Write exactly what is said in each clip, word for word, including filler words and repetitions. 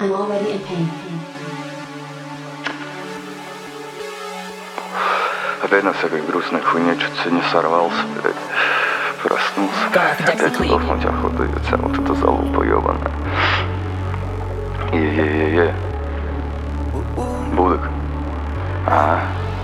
I'm already in pain. Опять на всякой грустной хуйне чуть сегодня сорвался, блядь. Проснулся. Опять сдохнуть охота и вся вот эта залупа ебаная. Е-е-е-е. Будок. А.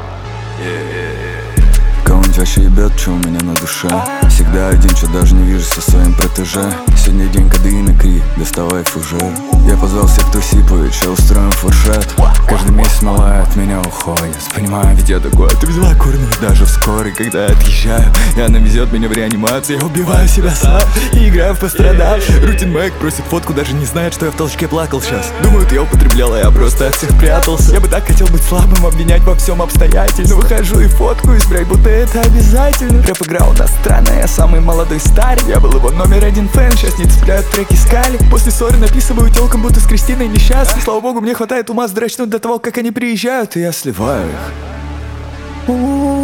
Кого-нибудь вообще ебет, что у меня на душе. Всегда один, что даже не вижу со своим протеже. Сегодня день кадеина, кри, доставай фужер. Я позвал всех, кто сипает, что устроим фуршет. Каждый месяц малая от меня уходит. Понимаю, ведь я такой отвезлокурный. Даже в скорой, когда я отъезжаю, и она везет меня в реанимацию. Я убиваю себя сам и играю в пострадал. Рутин Мэг просит фотку, даже не знает, что я в толчке плакал сейчас. Думают, я употреблял, а я просто от всех прятался. Я бы так хотел быть слабым, обвинять во всем обстоятельно. Выхожу и фоткаюсь, блядь, будто это обязательно. Рэп игра у нас странная, я самый молодой старый. Я был его номер один фэн, сейчас не цепляют треки скали. После ссоры написываю тёлкам, будто с Кристиной несчастный. Слава богу, мне хватает ума сдрачнуть до того, как они приезжают, и я сливаю их.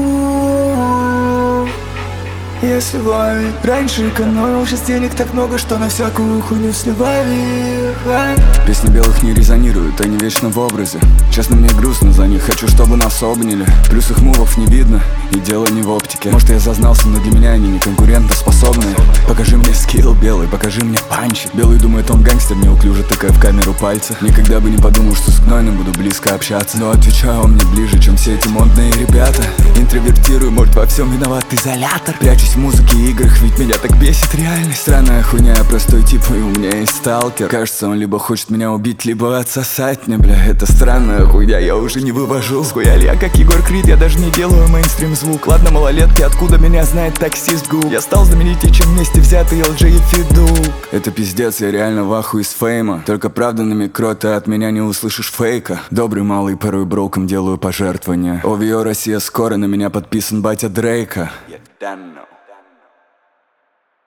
Я сливаю их. Раньше экономил, сейчас денег так много, что на всякую хуйню сливаю их. Песни белых не резонируют, они вечно в образе. Честно, мне грустно за них, хочу, чтобы нас обняли. Плюс их мувов не видно, и дело не в оптике. Может, я зазнался, но для меня они не конкурентоспособные. Покажи мне скилл белый, покажи мне панчи. Белый думает, он гангстер, неуклюже тыкая в камеру пальцы. Никогда бы не подумал, что с гнойным буду близко общаться. Но отвечаю, он мне ближе, чем все эти модные ребята. Интровертирую, может, во всем виноват изолятор. Прячусь в музыке и играх, ведь меня так бесит реальность. Странная хуйня, я простой тип, и у меня есть сталкер. Кажется, он либо хочет меня убить, либо отсосать мне, бля. Это странная хуйня, я уже не вывожу. Схуяли я как Егор Крид, я даже не делаю мейнстрим звук. Ладно, малолетки, откуда меня знает таксист Гу? Я стал знаменитее, чем вместе взятый эл джей и Федук. Это пиздец, я реально в ахуе с фейма. Только правда на микро, ты от меня не услышишь фейка. Добрый малый, порой броком делаю пожертвования. ОВО Россия скоро, на меня подписан батя Дрейка.